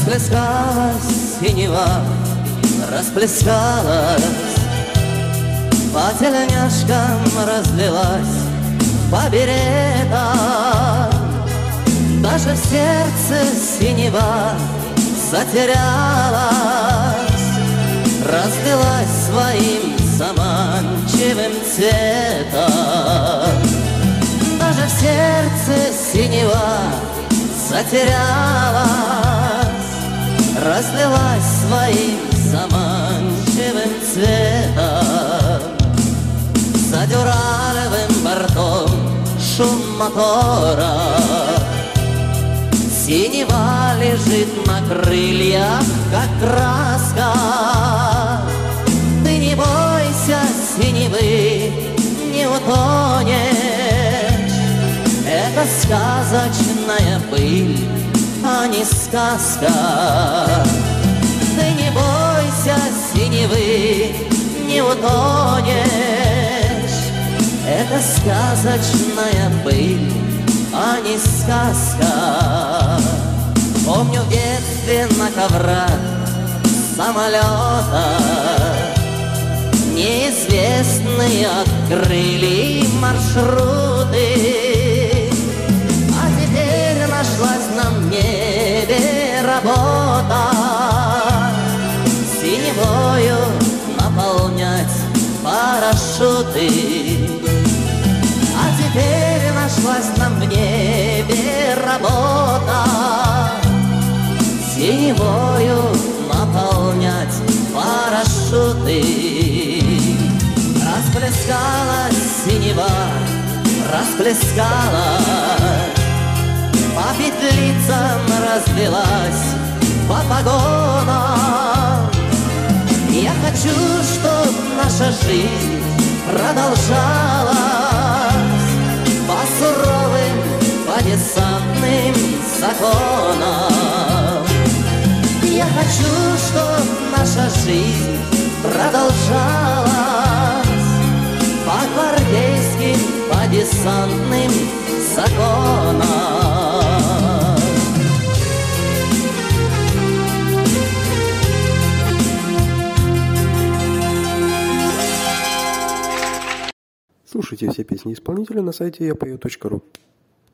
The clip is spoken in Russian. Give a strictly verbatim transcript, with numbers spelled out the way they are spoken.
Расплескалась синева, расплескалась, по тельняшкам разлилась, по беретам. Даже в сердце синева затерялась, разлилась своим заманчивым цветом. Даже в сердце синева затерялась, разлилась своим заманчивым цветом. За дюралевым бортом шум мотора, синева лежит на крыльях, как краска. Ты не бойся синевы, не утонешь. Это сказочная быль, а не сказка. Ты не бойся синевы, не утонешь. Это сказочная быль, а не сказка. Помню в детстве на коврах самолета неизвестные открыли маршруты. А теперь нашлась на небе работа синевою наполнять парашюты. А теперь нашлась на небе работа синевою наполнять парашюты. Расплескалась синева, расплескалась, по петлицам разлилась, по погонам. Я хочу, чтоб наша жизнь продолжалась по суровым, по десантным законам. Я хочу, чтоб наша жизнь продолжалась по гвардейским, по десантным законам. Слушайте все песни исполнителя на сайте я пою точка ру.